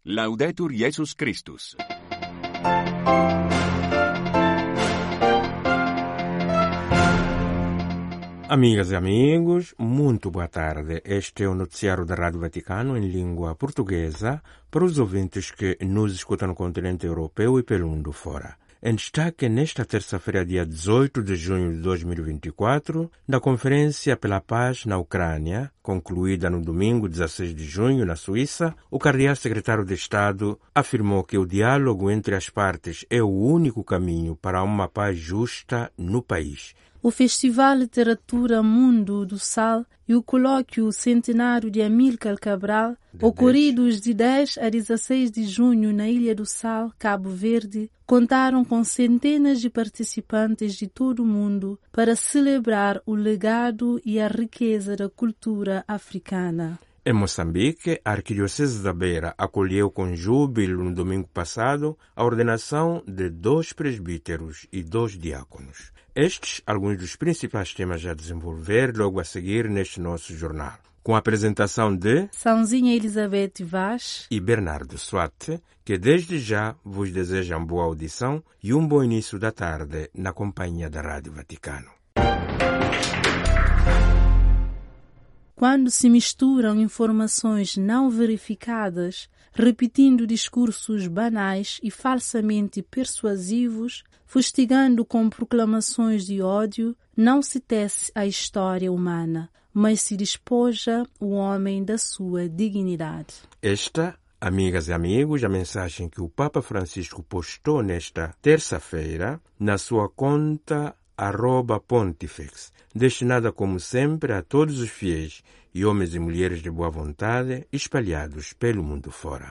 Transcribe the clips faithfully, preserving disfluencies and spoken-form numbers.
Laudetur Jesus Christus. Amigas e amigos, muito boa tarde. Este é o noticiário da Rádio Vaticano em língua portuguesa para os ouvintes que nos escutam no continente europeu e pelo mundo fora. Em destaque nesta terça-feira, dia dezoito de junho de dois mil e vinte e quatro, da Conferência pela Paz na Ucrânia, concluída no domingo dezesseis de junho na Suíça, o cardeal secretário de Estado afirmou que o diálogo entre as partes é o único caminho para uma paz justa no país. O Festival Literatura Mundo do Sal e o colóquio centenário de Amílcar Cabral, ocorridos de dez a dezesseis de junho na Ilha do Sal, Cabo Verde, contaram com centenas de participantes de todo o mundo para celebrar o legado e a riqueza da cultura africana. Em Moçambique, a Arquidiocese da Beira acolheu com júbilo no domingo passado a ordenação de dois presbíteros e dois diáconos. Estes, alguns dos principais temas a desenvolver logo a seguir neste nosso jornal. Com a apresentação de Sãozinha Elizabeth Vaz e Bernardo Suate, que desde já vos desejam boa audição e um bom início da tarde na companhia da Rádio Vaticano. Quando se misturam informações não verificadas, repetindo discursos banais e falsamente persuasivos, fustigando com proclamações de ódio, não se tece a história humana, mas se despoja o homem da sua dignidade. Esta, amigas e amigos, a mensagem que o Papa Francisco postou nesta terça-feira na sua conta arroba pontifex, destinada como sempre a todos os fiéis e homens e mulheres de boa vontade espalhados pelo mundo fora.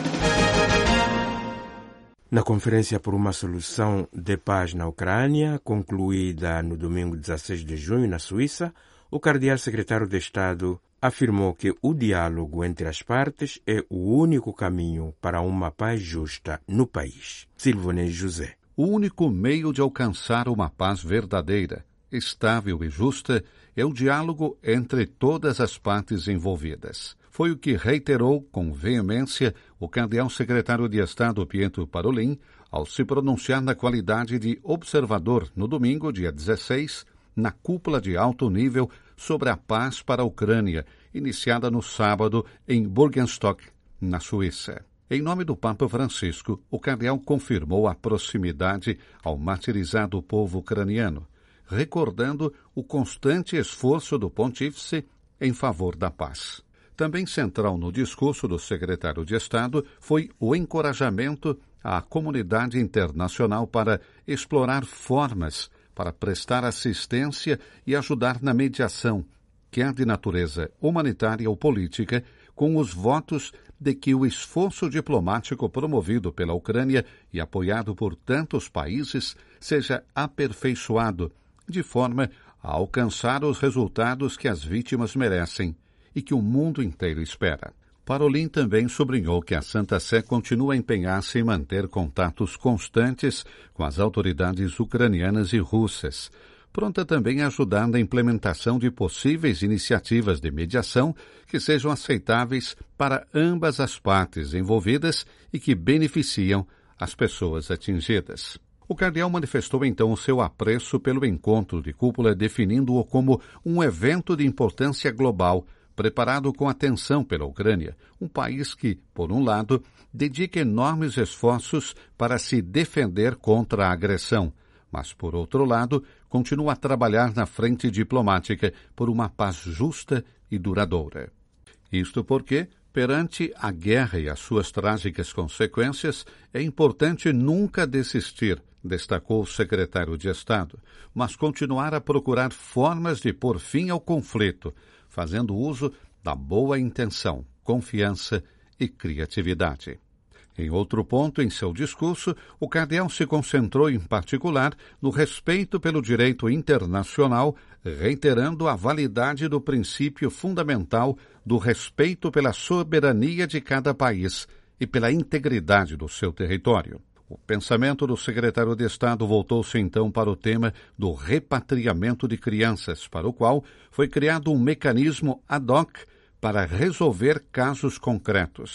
Na Conferência por uma Solução de Paz na Ucrânia, concluída no domingo dezesseis de junho na Suíça, o cardeal secretário de Estado afirmou que o diálogo entre as partes é o único caminho para uma paz justa no país. Silvonei José. O único meio de alcançar uma paz verdadeira, estável e justa é o diálogo entre todas as partes envolvidas. Foi o que reiterou com veemência o cardeal secretário de Estado Pietro Parolin ao se pronunciar na qualidade de observador no domingo, dia dezesseis, na cúpula de alto nível sobre a paz para a Ucrânia, iniciada no sábado em Burgenstock, na Suíça. Em nome do Papa Francisco, o cardeal confirmou a proximidade ao martirizado povo ucraniano, recordando o constante esforço do pontífice em favor da paz. Também central no discurso do secretário de Estado foi o encorajamento à comunidade internacional para explorar formas para prestar assistência e ajudar na mediação, quer de natureza humanitária ou política, com os votos de que o esforço diplomático promovido pela Ucrânia e apoiado por tantos países seja aperfeiçoado, de forma a alcançar os resultados que as vítimas merecem e que o mundo inteiro espera. Parolin também sublinhou que a Santa Sé continua a empenhar-se em manter contatos constantes com as autoridades ucranianas e russas, pronta também a ajudar na implementação de possíveis iniciativas de mediação que sejam aceitáveis para ambas as partes envolvidas e que beneficiam as pessoas atingidas. O cardeal manifestou então o seu apreço pelo encontro de cúpula, definindo-o como um evento de importância global, preparado com atenção pela Ucrânia, um país que, por um lado, dedica enormes esforços para se defender contra a agressão, mas, por outro lado, continua a trabalhar na frente diplomática por uma paz justa e duradoura. Isto porque, perante a guerra e as suas trágicas consequências, é importante nunca desistir, destacou o secretário de Estado, mas continuar a procurar formas de pôr fim ao conflito, fazendo uso da boa intenção, confiança e criatividade. Em outro ponto, em seu discurso, o cardeal se concentrou em particular no respeito pelo direito internacional, reiterando a validade do princípio fundamental do respeito pela soberania de cada país e pela integridade do seu território. O pensamento do secretário de Estado voltou-se então para o tema do repatriamento de crianças, para o qual foi criado um mecanismo ad hoc para resolver casos concretos,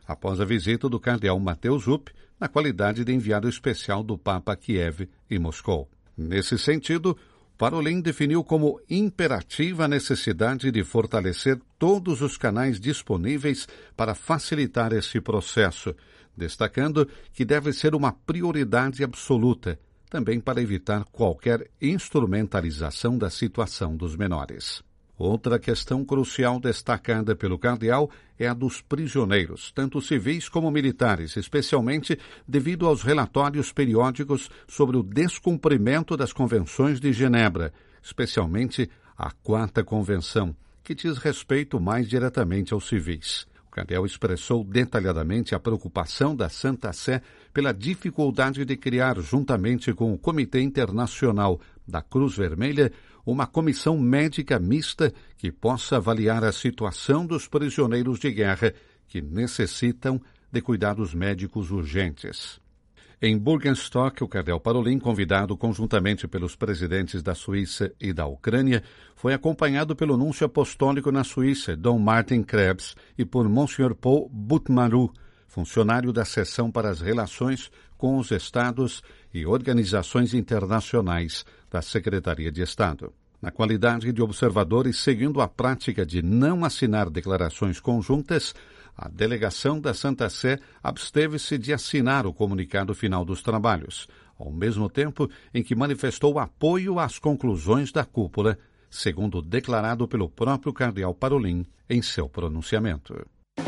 após a visita do cardeal Mateus Juppe, na qualidade de enviado especial do Papa a Kiev e Moscou. Nesse sentido, Parolin definiu como imperativa a necessidade de fortalecer todos os canais disponíveis para facilitar esse processo, destacando que deve ser uma prioridade absoluta, também para evitar qualquer instrumentalização da situação dos menores. Outra questão crucial destacada pelo cardeal é a dos prisioneiros, tanto civis como militares, especialmente devido aos relatórios periódicos sobre o descumprimento das convenções de Genebra, especialmente a Quarta Convenção, que diz respeito mais diretamente aos civis. O cardeal expressou detalhadamente a preocupação da Santa Sé pela dificuldade de criar, juntamente com o Comitê Internacional da Cruz Vermelha, uma comissão médica mista que possa avaliar a situação dos prisioneiros de guerra que necessitam de cuidados médicos urgentes. Em Burgenstock, o cardeal Parolin, convidado conjuntamente pelos presidentes da Suíça e da Ucrânia, foi acompanhado pelo núncio apostólico na Suíça, Dom Martin Krebs, e por Monsenhor Paul Butmaru, funcionário da Seção para as Relações com os Estados e Organizações Internacionais da Secretaria de Estado. Na qualidade de observadores, seguindo a prática de não assinar declarações conjuntas, a delegação da Santa Sé absteve-se de assinar o comunicado final dos trabalhos, ao mesmo tempo em que manifestou apoio às conclusões da cúpula, segundo declarado pelo próprio cardeal Parolin em seu pronunciamento.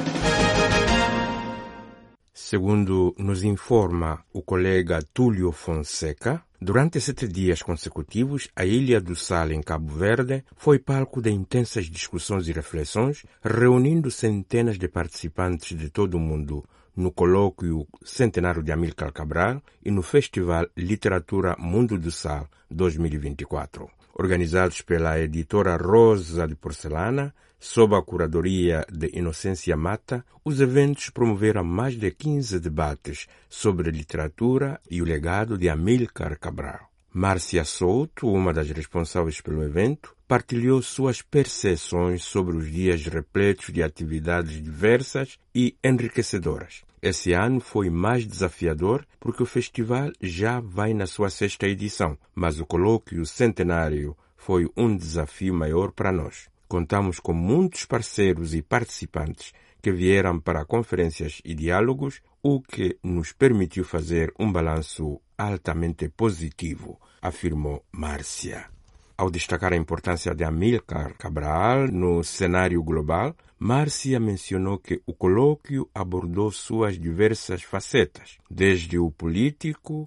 Segundo nos informa o colega Túlio Fonseca, durante sete dias consecutivos, a Ilha do Sal, em Cabo Verde, foi palco de intensas discussões e reflexões, reunindo centenas de participantes de todo o mundo no colóquio Centenário de Amílcar Cabral e no Festival Literatura Mundo do Sal dois mil e vinte e quatro. Organizados pela editora Rosa de Porcelana, sob a curadoria de Inocência Mata, os eventos promoveram mais de quinze debates sobre literatura e o legado de Amílcar Cabral. Márcia Souto, uma das responsáveis pelo evento, partilhou suas percepções sobre os dias repletos de atividades diversas e enriquecedoras. Esse ano foi mais desafiador porque o festival já vai na sua sexta edição, mas o colóquio centenário foi um desafio maior para nós. Contamos com muitos parceiros e participantes que vieram para conferências e diálogos, o que nos permitiu fazer um balanço altamente positivo, afirmou Márcia. Ao destacar a importância de Amílcar Cabral no cenário global, Márcia mencionou que o colóquio abordou suas diversas facetas, desde o político,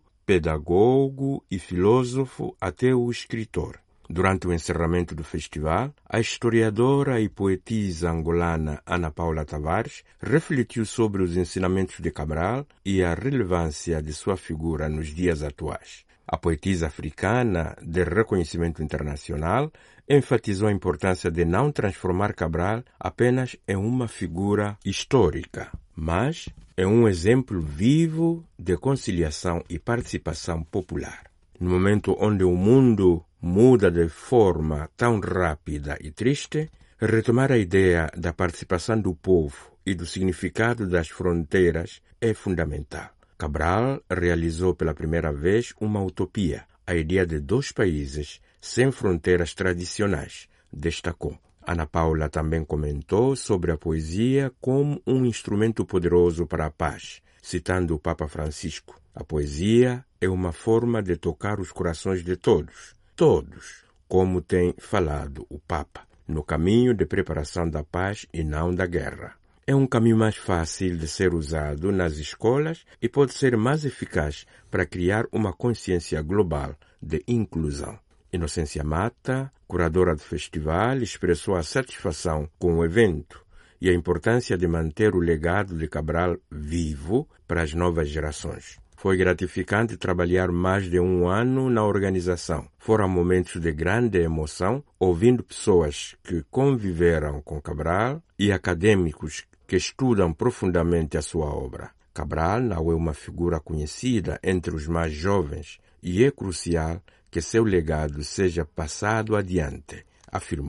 pedagogo e filósofo até o escritor. Durante o encerramento do festival, a historiadora e poetisa angolana Ana Paula Tavares refletiu sobre os ensinamentos de Cabral e a relevância de sua figura nos dias atuais. A poetisa africana de reconhecimento internacional enfatizou a importância de não transformar Cabral apenas em uma figura histórica, mas em um exemplo vivo de conciliação e participação popular. No momento onde o mundo muda de forma tão rápida e triste, retomar a ideia da participação do povo e do significado das fronteiras é fundamental. Cabral realizou pela primeira vez uma utopia, a ideia de dois países sem fronteiras tradicionais, destacou. Ana Paula também comentou sobre a poesia como um instrumento poderoso para a paz, citando o Papa Francisco. A poesia é uma forma de tocar os corações de todos, todos, como tem falado o Papa, no caminho de preparação da paz e não da guerra. É um caminho mais fácil de ser usado nas escolas e pode ser mais eficaz para criar uma consciência global de inclusão. Inocência Mata, curadora do festival, expressou a satisfação com o evento e a importância de manter o legado de Cabral vivo para as novas gerações. Foi gratificante trabalhar mais de um ano na organização. Foram momentos de grande emoção, ouvindo pessoas que conviveram com Cabral e acadêmicos que estudam profundamente a sua obra. Cabral não é uma figura conhecida entre os mais jovens e é crucial que seu legado seja passado adiante, afirmou.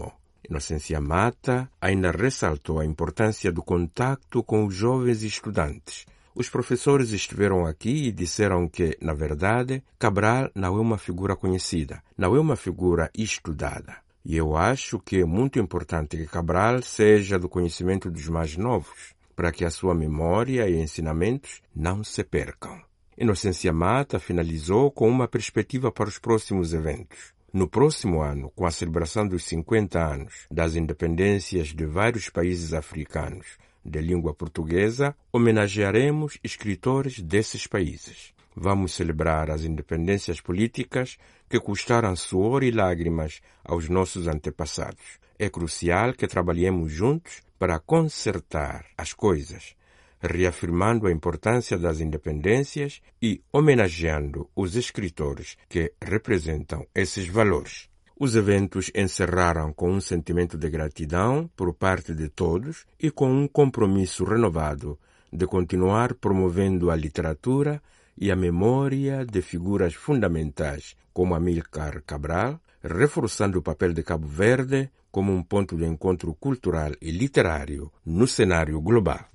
Inocência Mata ainda ressaltou a importância do contacto com os jovens estudantes. Os professores estiveram aqui e disseram que, na verdade, Cabral não é uma figura conhecida, não é uma figura estudada. E eu acho que é muito importante que Cabral seja do conhecimento dos mais novos, para que a sua memória e ensinamentos não se percam. Inocência Mata finalizou com uma perspectiva para os próximos eventos. No próximo ano, com a celebração dos cinquenta anos das independências de vários países africanos de língua portuguesa, homenagearemos escritores desses países. Vamos celebrar as independências políticas que custaram suor e lágrimas aos nossos antepassados. É crucial que trabalhemos juntos para consertar as coisas, reafirmando a importância das independências e homenageando os escritores que representam esses valores. Os eventos encerraram com um sentimento de gratidão por parte de todos e com um compromisso renovado de continuar promovendo a literatura e a memória de figuras fundamentais como Amílcar Cabral, reforçando o papel de Cabo Verde como um ponto de encontro cultural e literário no cenário global.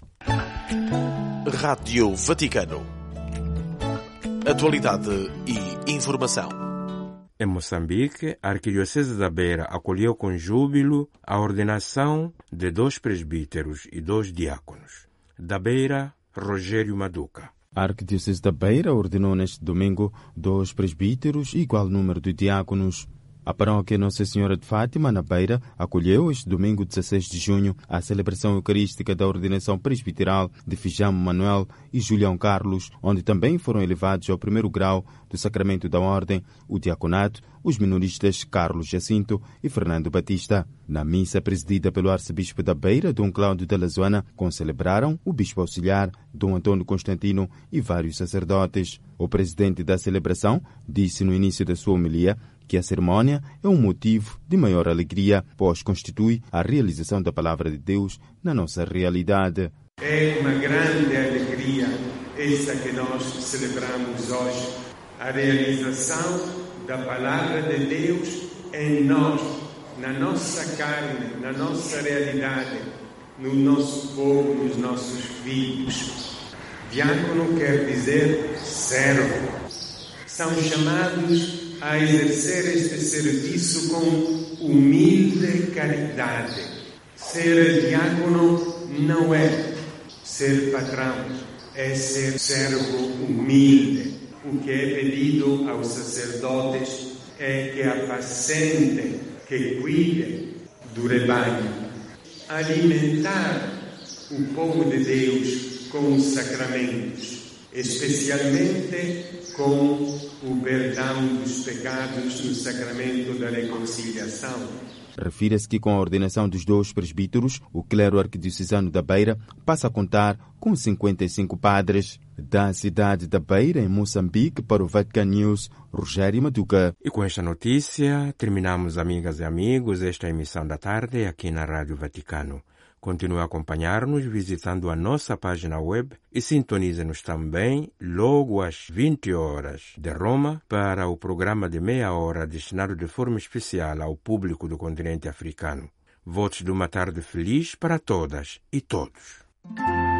Rádio Vaticano. Atualidade e informação. Em Moçambique, a Arquidiocese da Beira acolheu com júbilo a ordenação de dois presbíteros e dois diáconos. Da Beira, Rogério Maduca. A Arquidiocese da Beira ordenou neste domingo dois presbíteros e igual número de diáconos. A paróquia Nossa Senhora de Fátima, na Beira, acolheu este domingo, dezesseis de junho, a celebração eucarística da ordenação presbiteral de Fijamo Manuel e Julião Carlos, onde também foram elevados ao primeiro grau do sacramento da ordem o diaconato, os minoristas Carlos Jacinto e Fernando Batista. Na missa presidida pelo arcebispo da Beira, Dom Cláudio de Lazoana, concelebraram o bispo auxiliar, Dom Antônio Constantino e vários sacerdotes. O presidente da celebração disse no início da sua homilia que a cerimônia é um motivo de maior alegria, pois constitui a realização da palavra de Deus na nossa realidade. É uma grande alegria essa que nós celebramos hoje, a realização da palavra de Deus em nós, na nossa carne, na nossa realidade, no nosso povo, nos nossos filhos. Diácono quer dizer servo. São chamados a exercer este serviço com humilde caridade. Ser diácono não é ser patrão, é ser servo humilde. O que é pedido aos sacerdotes é que apacentem, que cuidem do rebanho. Alimentar o povo de Deus com os sacramentos, especialmente com o perdão dos pecados no sacramento da reconciliação. Refira-se que com a ordenação dos dois presbíteros, o clero arquidiocesano da Beira passa a contar com cinquenta e cinco padres. Da cidade da Beira, em Moçambique, para o Vatican News, Rogério Maduca. E com esta notícia, terminamos, amigas e amigos, esta emissão da tarde aqui na Rádio Vaticano. Continue a acompanhar-nos visitando a nossa página web e sintonize-nos também logo às vinte horas de Roma para o programa de meia hora destinado de forma especial ao público do continente africano. Votos de uma tarde feliz para todas e todos.